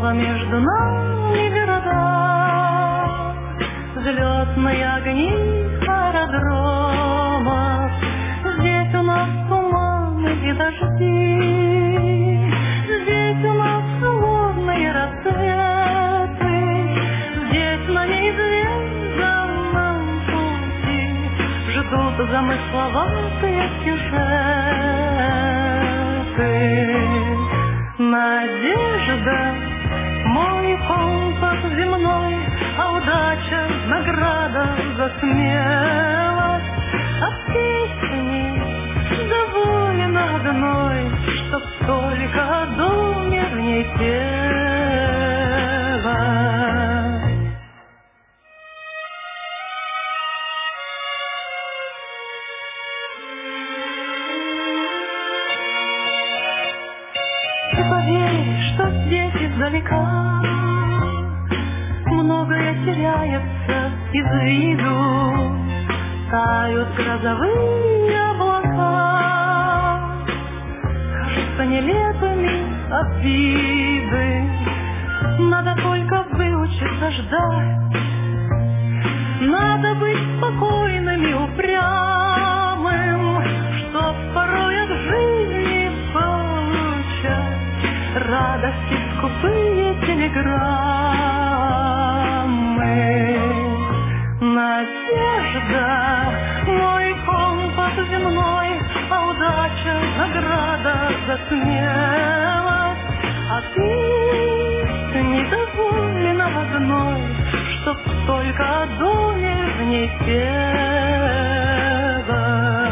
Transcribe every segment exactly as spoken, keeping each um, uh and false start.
Снова между нами города, взлетные огни аэродромов. Здесь у нас туманы и дожди, здесь у нас холодные рассветы, здесь на неизведанном пути ждут замысловатые сюжеты. Надежда, мой компас земной, а удача — награда за смелость. От песни доволен одной, чтоб только о доме в ней пела. Ты поверь, что здесь издалека многое теряется из виду, тают грозовые облака, кажутся нелепыми обиды. Надо только выучиться ждать, надо быть спокойным и упрямым, чтоб порой от жизни получать радости скупые телеграммы. Надежда, мой компас земной, а удача — награда за смелость. А ты недоволен одной, чтоб только о доме в ней пела.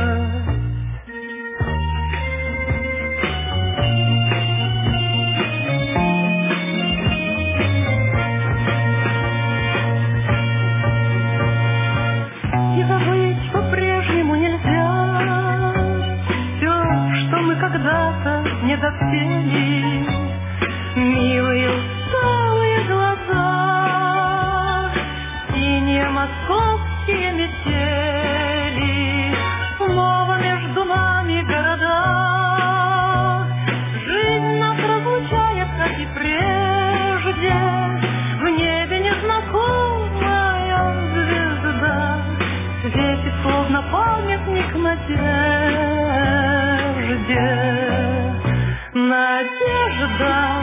Когда-то не допели милые усталые глаза, синие московские метели, снова между нами города. Жизнь нас разлучает, как и прежде, в небе незнакомая звезда светит, словно памятник надежде. Надежда,